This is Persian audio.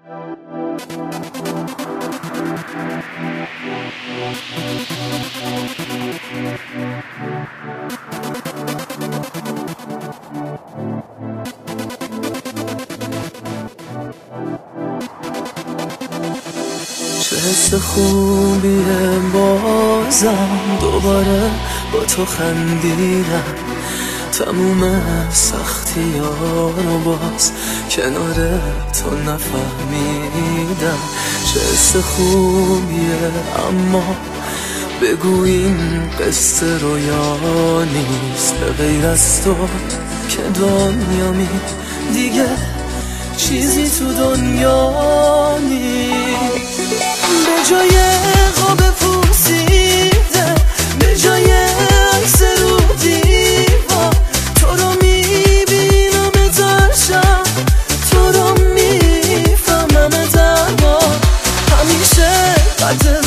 چه حس خوبیه بازم دوباره با تو خندیدم، تموم سختی ها رو باز کنار تو نفهمیدم. چه حس خوبیه اما بگو این قصه رویا نیست، به غیر از تو که دنیامی دیگه چیزی تو دنیا نیست. به جای خواب پوسیده، به جای عکس رو دیوار، تو رو میبینم ازشم، تو رو میفهمم دربار. همیشه قدر